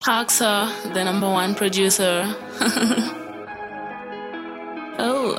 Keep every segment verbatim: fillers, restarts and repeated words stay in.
Haxa, the number one producer. Oh.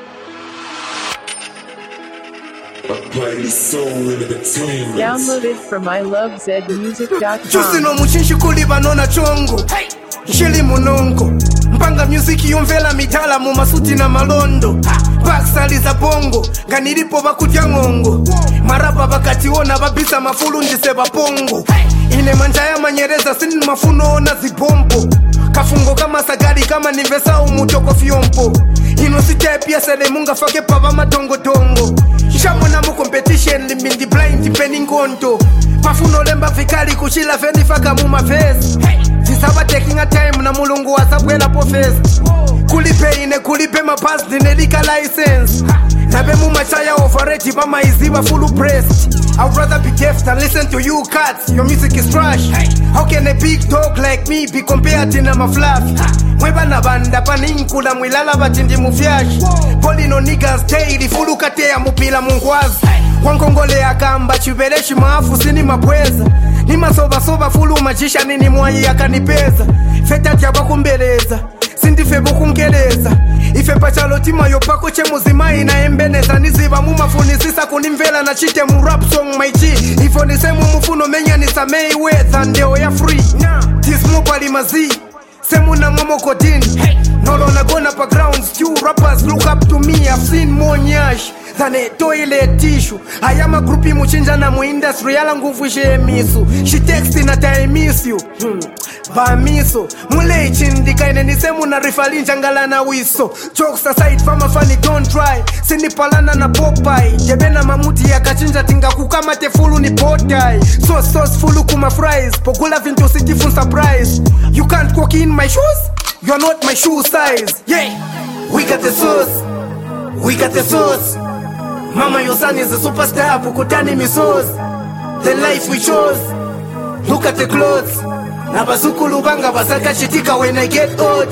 Downloaded from I love zed music dot com. Jusino muchinshi kuli banona chongo Sheli munongo Mpanga music yomvela mitala mu masuti na malondo Baksali za bongo Ganilipo bakutya ngongo Marapa bakationa babisa mafulu ndise bapongo Ine manjaya manyereza sini mafuno ona zibombo Kafungo kama sagari kama nivesa umutoko fiompo Ino sitepia sele munga fake pava matongo tongo Shamona mu competition limbindi blind penning konto Mafuno lemba fikali kushila fendi faka mu mafesi Zisaba taking a time na mulungu wasabwela po fest Kulipe ine kulipe mapas dinelika license Nabe mu machaya overrate mama iziba full pressed I'd rather be deaf than listen to you cats. Your music is trash. How can a big dog like me be compared to my fluff? Mweba na banda paninkula mwilala batindi mufyash Poli no niggas daily fulu katea mupila mungwazi Wankongole ya kamba chubeleshi maafu sini mapweza Nima soba soba fulu majisha nini mwayi ya kanipeza Fetati ya bakumbeleza Sindife bukungeleza Ife pachalotima yopako che muzima ina embeneza Niziba mumafuni sisa kunimvela na chite mu rap song my G Ifo nisemu mufuno menya nisamei wetha ndeo ya free Tismu pali mazi Semu na momo kodini Nolo na gona pa grounds Few rappers look up to me I've seen more nyash than a toilet tissue I am a groupie muchinja na mu industry Yala nguvu she misu She texting at I miss you hmm. Ba miso Mule ichindika ine nisemu na rifalinja ngala na wiso Jokes aside fama funny don't try Sini palana na Popeye Jebena mamuti ya kachinja tinga kukama tefulu ni potai Sauce sauce fulu kuma fries Pokula vinto sitifun surprise You can't walk in my shoes You're not my shoe size Yeah We got the sauce We got the sauce Mama your son is a superstar Pukutani misos The life we chose Look at the clothes Nabazukulu banga basaka chitika when I get old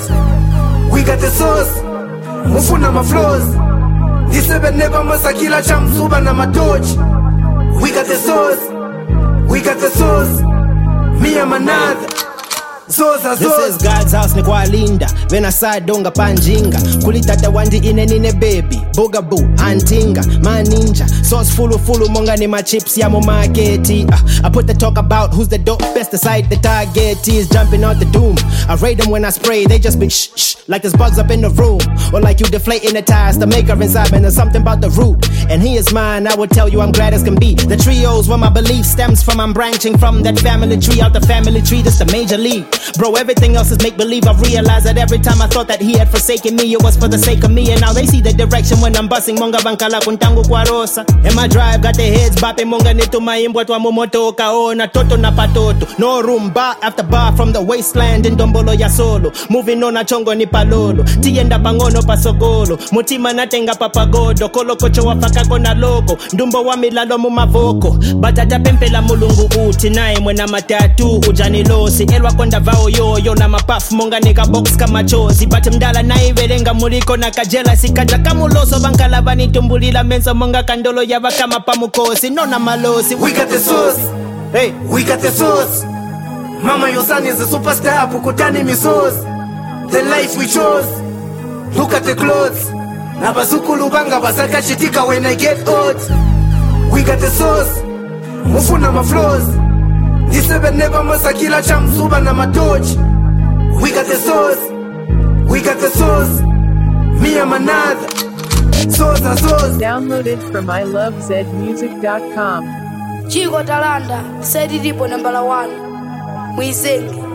We got the sauce Mufuna ma flows Disebe neba masakila chamsuba na matochi We got the sauce We got the sauce Me and another Zoza, This is God's house ni kwa linda Vena saa donga panjinga Kulitata wandi ine nine baby Bugaboo, antinga, man ninja Sauce fulu fulu monga ni ma chips ya mo marketi uh, I put the talk about who's the dope best aside the target is jumping out the doom I rate them when I spray, they just be shh shh Like there's bugs up in the room Or like you deflating the tires, the maker inside man there's something about the root And he is mine, I would tell you I'm glad as can be The trios where my belief stems from I'm branching from that family tree Out the family tree, this the major league Bro, everything else is make-believe. I've realized that every time I thought that he had forsaken me, it was for the sake of me. And now they see the direction when I'm busting. Monga bankala kuntangu kwa rosa. And my drive got the heads bopping. Monga nitu maimbwa twa momoto kaona. Toto na patoto. No room, bar after bar from the wasteland in Dombolo ya solo. Moving on a chongo ni palolo. Tienda bangono pasogolo. Mutima natenga papagodo. Kolo kocho wafaka kona logo. Ndumbo wa milalo mumavoko. Batata pempela mulungu uti. Nae mwena matatu ujani losi. Elwa konda vao yo yo na mapafu monga neka box kama chozi Bate mdala na ivelenga muliko na kajela Sikaja kamuloso bankala bani tumbulila menso monga kandolo yaba kama pamukosi Nona malosi We got the sauce Hey We got the sauce Mama your son is a superstar Pukutani misos The life we chose Look at the clothes Nabazukulu banga basaka chitika when I get old We got the sauce Mufuna ma flows Disebe neba masakila chamsuba na matochi We got the sauce We got the sauce Me and another Sauce a sauce Downloaded from I love zed music dot com. Chico Talanda, said it number one. We sing.